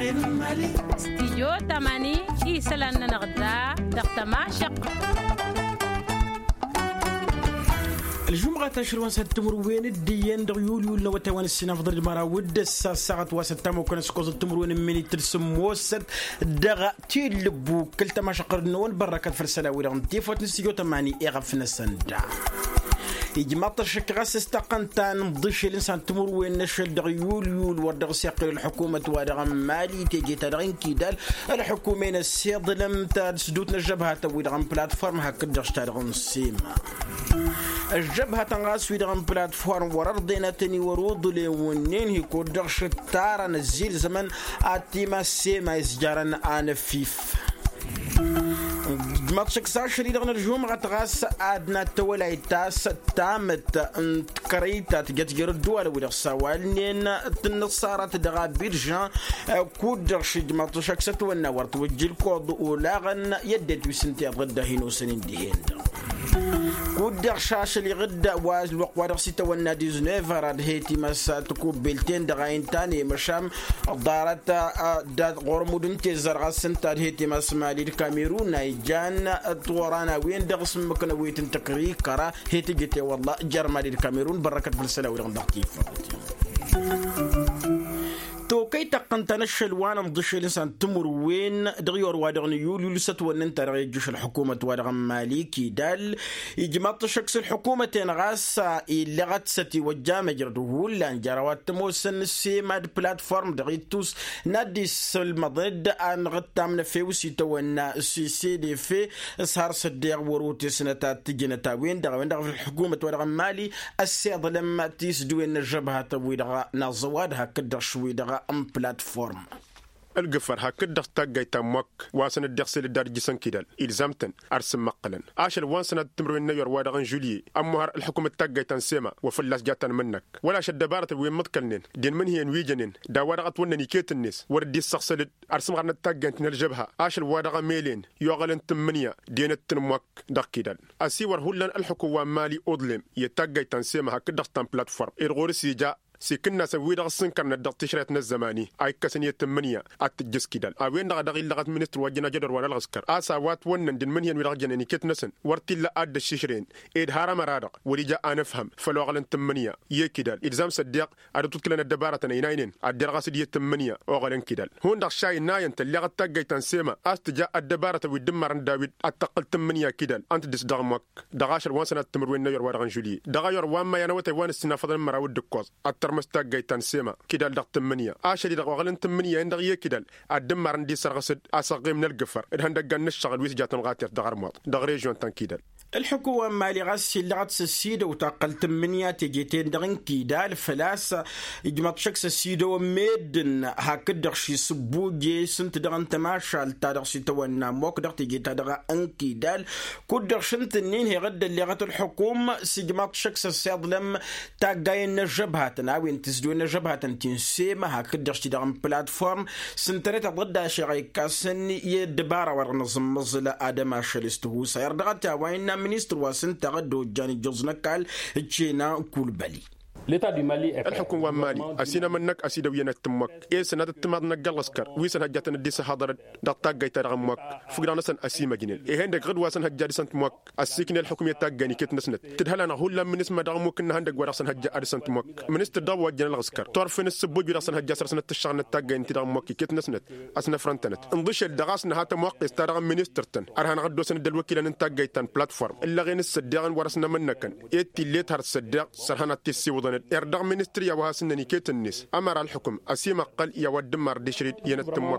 استيجو تماني إيسلان نغدا دقتماشق الجمعة تشروان ستمر وين الديان دغيول لو توان السنة فضل المراود الساعة وستم وكان سكوز التمر وين مني ترسم وسط دغا تيلبو كلتا ما شقر نون بركات فرسلا ويران تيفوت نسيو تماني إغفنا السندا إجماط الشكراس استقنتان مضيش الإنسان تمر وين نشل دغيول ودغ سيقل الحكومة ودغ مالي تيجي تدغين كيدال الحكومين السيض لم تسدوت الجبهة ويدغن بلاتفورم هكذا اشتغل السيما الجبهة تنغاس ويدغن بلاتفورم ورردنا تني ورود لونين هي كودغش تارا نزيل زمن اتيما سيما يسجارن آن فيف ما تشكساش اللي دغنا الجمعة غتغاس عادنا تولايتاس تامت كريتا تجر الدول ولا السوالين النصارى تدغا بيرجان كودغش ما تشكسات والنور توجي الكود ولا غن يدت وسنتي غدا هينو سنين دي كودغ شاش اللي غدا واز الوقوار سيتا والنادي زنيفر هيتي مس تكوب بلتين دغاين تاني مشام دارت داد غرمودن تزرغ السنتا هيتي مس مالي الكاميرون نايجان تورانا وين دغس مكنا ويتن تقري كرا هيتي جتي والله جرمالي الكاميرون بركة فلسلا ويرغن كيف تو كي تقنت نشل مضيش الانسان تمر وين دغيور وادغن يوليو لست وننت رجيش الحكومه وادغن مالكي دال يجمط شخص الحكومه نغاس اللي غتستي وجامه جرده لان جروات موسن سيماد بلاتفورم دغيتوس ناديس المضد ان غتامن في وسيتونا سي دي في سهر صديق وروت سنتا تجنتا وين دغ الحكومه وادغن مالي السيد لما تيسدوين الجبهه ويدغ نازواد هكذا شوي دغ بلاتفورم القفر هكذا تاجي تمك واسن الدخسل الدار جسن كيدال إلزامتن أرسم مقلا عشر وانسنا تمرين نيور وادغن جولي أمهر الحكومة تاجي تنسيما وفلاس جاتن منك ولا شد بارت وين متكلنين دين من هي نويجنين دا وادغت ونني كيت الناس وردي السخسل أرسم غرنا تاجي تنرجبها عشر وادغن ميلين يوغلن تمنيا دين التنمك دق كيدال أسيور هولن الحكومة مالي أظلم يتاجي تنسيما هكذا تن بلاتفورم الغورسي جاء سكنا سويد غسن كان الدق تشريتنا الزماني اي كسنيه تمنيه اتجس كيدال اوين دغ لغت منستر وجنا جدر ولا العسكر اساوات ونن دين منين ويرغ جنني كيت نسن ورتي لا اد الششرين ايد هرم رادق ولي جاء انا افهم فلو غلن تمنيه يكيدال الزام صديق ادو تكلنا الدباره يناينين ادير غسديه تمنيه اوغلن كيدال هون دغ شاي ناين تلي غتاجي تنسيما استجا الدباره ويدمر داويد اتقل تمنيه كيدال انت دس دغمك دغاشر وانسنا تمروين نير وادغن جولي دغير وما ينوتي وان السنه فضل مراود دكوز مستقى تنسيما كدال دق تمنية عشري دق وغلن تمنية عند غيه كدال الدم عندي سرغسد أساقي من القفر إذا هندق نشتغل ويس جات غاتر دغر موط دغ ريجون تنكيدال الحكومة مالي غاسي لغت سيدة وتقل تمنية تجيتين دغن كيدال فلاس يجمط شخص السيدة وميدن هكذا شي سبوجي سنت دغن تماشى تادغ سيتوانا موك دغ تجيتا دغ انكيدال كدغ شنت النين هي غد اللي غت الحكومة سيجمط شخص السيد لم تاقاين جبهة ناوين تسدوين جبهة تنسيما هكذا شي دغن بلاتفورم سنتريت ضد شي كاسن يدبارة ورنظم مزلا آدم شلستهو سيردغتا وين ministre wasin tagado jani joznakal chena kulbali الحكومة مالي أسينا منك أسيدا وينا تمك إيه سنة تماد نقل عسكر ويسن هجاتن الديس حضر دقاق جاي ترغمك فقرانا سن أسيما جنين إيه هندك غد واسن هجاري سنت مك السيكن الحكومة تاجاني كت نسنت تدهلنا هولا من اسم دغمك إن هندك وراسن هجاري سنت مك منستر دوا جن العسكر تعرف إن السبوج وراسن هجاسر سنة الشغل تاجاني ترغمك كت نسنت أسنا فرنتنت انضش الدغاس نهات موقع ترغم منسترتن أرهن غد وسن الدلوكيل أن تاجي تن بلاتفورم إلا غين الصديقان وراسنا منكن إيه تليت هر الصديق سرهنا تسي وضن إردغ منستريا وهاسنني كيت الناس أمر الحكم أسيما قل يود مر دشريد ينتمك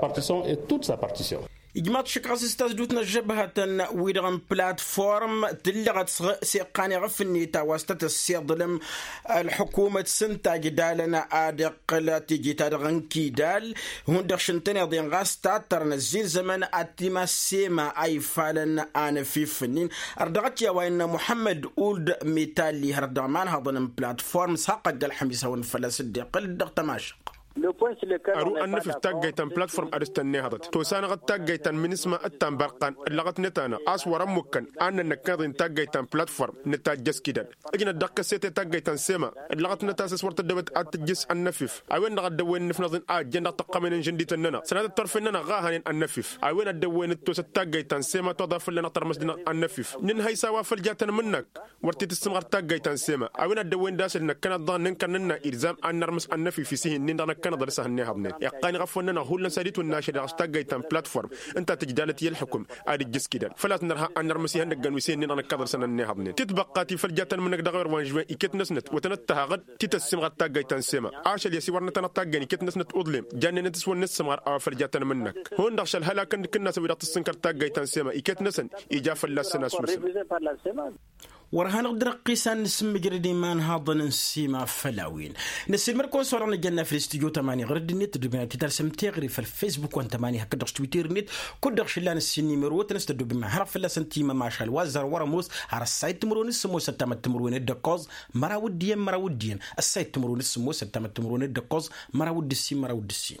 إجماع شكراس استاذ جبهة ويدغن بلاتفورم تلغت سيقاني غفني تاوستة السيضلم الحكومة سنتا جدالنا آدق لا تيجي تادغن كيدال هون دخشنتين يضين غاس تاتر نزيل زمن أتما سيما أي فالن آن في فنين أردغت يوين محمد أولد ميتالي هردغمان هضن بلاتفورم ساقد الحميسة ونفلا صديق الدغ تماشق أرو أن في تاجيتان بلاتفورم أرستني هذا توسانا قد تاجيتان من اسمه التنبرقان اللغة نتانا أصور ممكن أن نكادين تاجيتان بلاتفورم نتاجس كده أجينا دقة سيت تاجيتان سما اللغة نتاسس ورت دبت أتجس النفيف أوين نقد دوين نفنظن أجنا تقامين جندي تننا سنة الطرف إننا غاهن النفيف أوين الدوين التوس تاجيتان سما تضاف لنا ترمس دنا النفيف ننهي سوا فلجاتنا منك ورتي تستمر تاجيتان سما أوين الدوين داس إنك كان ضان كننا إلزام أن نرمس النفيف في سين نندنا كان درسها النهابنين يقاني غفونا هولن سريت والناشر أشتاجيتان بلاتفورم أنت تجدالتي الحكم أرجس كده فلا نرها أن نرمسي هندق جنوسين نندنا كدر سنة النهابنين تتبقى فلجاتنا منك دغير وانجوين إكت نسنت وتنتها غد تتسمر تاجيتان سما عاشل يسيورنا تنتاجني كت نسنت أظلم جاني نتسون نسمر أو فلجاتنا منك هون دخل هلا كنا سوينا تسنكر تاجيتان سما إكت نسن إجاف الله سنة سوسن ورهان قدر قيسان نسم جردي مان هاضن نسيما فلاوين نسيم مركون صورنا جنة في الاستوديو 8 غرد النت دبنا تترسم تغري في الفيسبوك وان 8 هكذا تويتر نت كدر شلان السني مروت نستدو بما حرف الله سنتيما ما شاء الوزر ورموس على السايت تمرون السمو ستام التمرون الدقوز مراودين السايت تمرون السمو ستام التمرون الدقوز مراود السي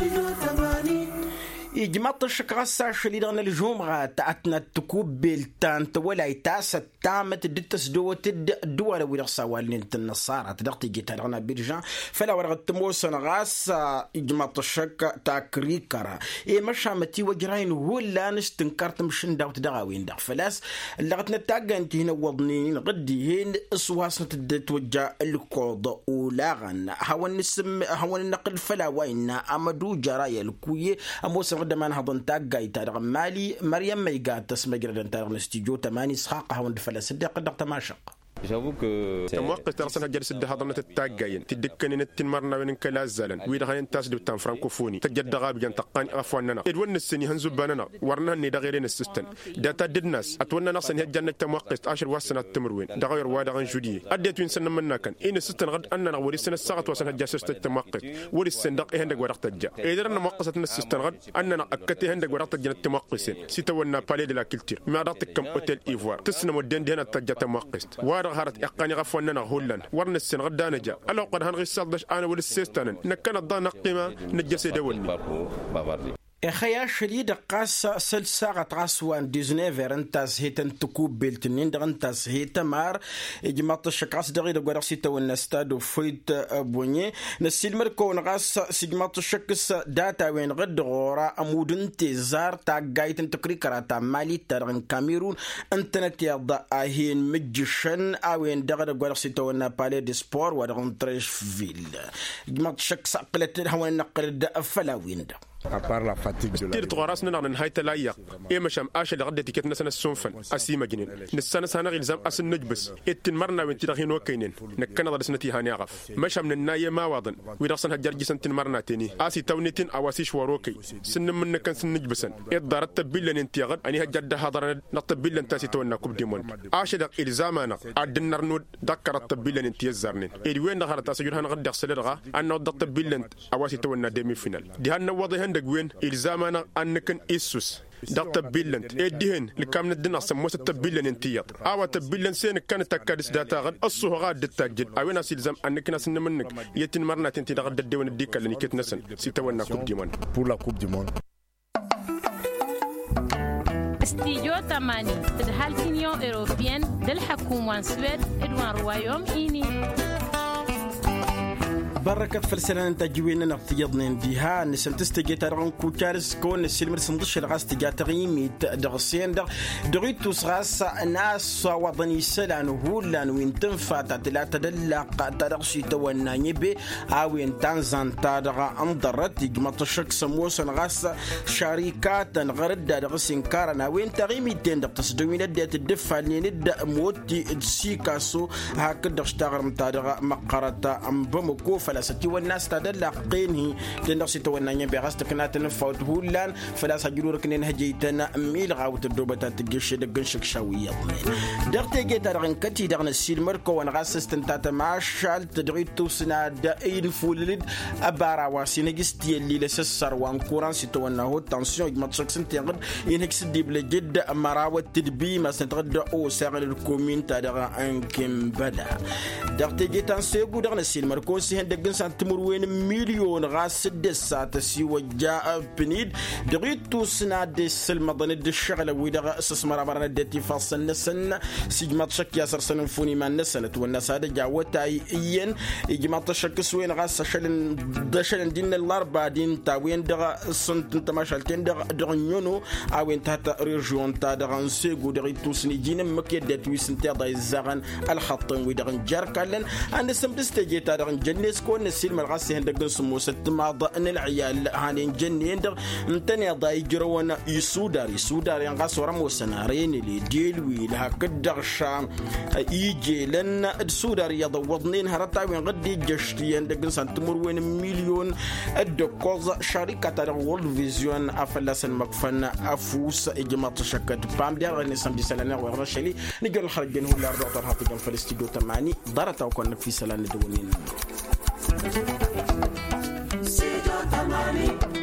إجماع الشكراسة شليدنا الجمعة تأتنا تكوب بالتانت ولا يتاس التامت دتس دوت الدول ويرسا والنت النصارى تدقتي جيتارنا بيرجان فلا ورغت موسن غاس إجماع الشك تاكريكرا مشى متي وجراين ولا نستنكرت مشن داوت دغاوين دغ فلاس لغتنا تاقا انت هنا وضنين غدي هين اسواسنا تتوجه الكوض ولاغن هون نقل فلا وين امدو جرايا الكوية اموسن قدما نهضن تاقاي تارغ مالي مريم ميقات تسمى جردن تارغ الاستيجو 8 اسحاق هون دفلا سدي قدر تماشق تموقت ترسل هجر سد هضنة التاجين تدكن نتن مرنا وين كلازلن ويدا هين تاس دبتان فرانكوفوني تجد غاب جن تقان أفواننا إدوان السني هنزب باننا ورنا ني دغيرين السيستم داتا ددناس أتونا نصن هجر تموقت 10 وسنة تمروين دغير وادا غن جودي أديت وين سنة منا كان إن السيستم غد أننا وري سنة ساعة وسنة هجر سيستم تموقت وري السندق هندق ورقت الجا إذا رنا موقسة السيستم غد أننا أكتي هندق ورقت الجن تموقسين سيتونا بالي دلا كلتير ما راتك كم أوتيل إيفوار تسنة مدين دهنا تجا تموقست هارت يقاني غفواننا هولن ورن السن غدانجا ألو قد هنغي السادش أنا والسيستان نكنا الضان قيمة نجسي دولني خيا شديد قاس سلسة غاسوان 19 انتاس هيتن تكوب بيلتنين دغنتاس هيتا مار جماعة الشقاس دغيد غراسي تو النستاد وفيت بوني نسيل مركو نغاس سجماعة الشقس داتا وين غد غورا امودن تزار تا غايتن تكري كراتا مالي ترغن كاميرون انترنت يضا اهين مجشن اوين دغيد غراسي تو بالي دي سبور ودغن تريش فيل جماعة الشقس قلت هون نقل دا فلاوين دا تير تغراسنا نحن نهاية لايق مشام آشة لغدة تيكت نسنا السنفن أسيما جنين نسنا سانا غلزام أسن نجبس إتن مرنا وين تدخين وكينين نكنا درسنتي هاني أغف مشام نناية ما واضن ويرسن هجر جسن تن مرنا تيني آسي تونيتين أواسيش وروكي سن من نكن سن نجبسن إدارت تبيلن انتياغد أني هجر هادرنا نطبيلن تاسي تونا كوب ديمون آشة دق إلزامنا عدن نرنود دكرت تبيلن انتيازرنين إدوين دخلت أسجرها نغد دخسلرغا أنه دق تبيلن أواسي تونا ديمي فينال دهان نوضي دقوين إلزامنا أنكن إيسوس دق تبيلن إديهن لكامن الدين أصلا موسى تبيلن انتياض أو تبيلن سين كانت تكادس داتا غد الصهغات دتاجد أو ناس إلزام أنكن أسن منك يتن مرنا تنتي دغد الديوان الديكا لني كت نسن سيتوانا كوب ديمون pour la coupe du monde. استيجو 8 تدهال كينيو إيروبيان دل حكومة سويد إدوان روايوم إيني بركة فلسلان تجوين نقطيضن ديها نسن تستجيت رغم كوكارس كون السلمر سندش الغاس تجات غيميت دغسين دغيت تسغاس ناس وطني سلان هولان وين تنفع تتلا تدلق تدغشي تونا نيبي اوين تنزان تدغا انضرت جمط الشك سموس غاس شركات غرد دغسين كارنا وين تغيميتين دغتسدوين الدات الدفع اللي نبدا موتي تسيكاسو هكذا اشتغل متادغا مقرة ام بمكوف فلاسة والناس تدلقينه تنقصي تونا بغاس تكنات نفوت هولان فلاس هجلور كنين هجيتنا ميل غاوت الدوبة تجيش دقنشك شوية دغتي جيت رغن كتي دغن السيل مركو ونغاس استنتات ماشال تدغيتو سناد اين فولد ابارا واسينجستي اللي لسسر وانكوران سيتونا هو تنسيون يجمط سنتي غد ينكس ديب لجد مراوت تدبي ما سنتغد او ساغل الكومين تدغ انكم بدا دغتي جيت انسيبو دغن السيل مركو سي هندق دقن سنتمروين مليون غاس دسا تسيو جاء بنيد دغيتو سنا دس المدن الشغل ويدا استثمار برنا دتي فاصل نسن سيجمات شك ياسر سنفوني ما نسنت والناس هذا جاوتا ين يجمات شك سوين غاس شلن دشلن دين الاربع دين تاوين دغ سنت تماشالتين دغ نيونو اوين تاتا ريجيون تا دغ سيغو دغيتو سني جين مكي دتوي سنتي داي زغن الخط ويدا جاركالن عند سمبستجي تا دغ جنيس كون نسيل مرغاس هندغ سمو ست ما ضن العيال هانين جنين دغ متني داي جرونا يسودار ينغاس ورمو سنارين اللي ديلوي لها كدغ شام يجي لن السودار يضوضنين هرتا وين غدي جشتين دغ سنتمر وين مليون الدكوز شركه وورلد فيجن افلس المكفن افوس اجماع شكت بام دير نسم دي سلانه ورشلي نجل خرجن هو الارض طرحت فلسطين تماني ضرت وكن في سلانه دونين سيدو تماني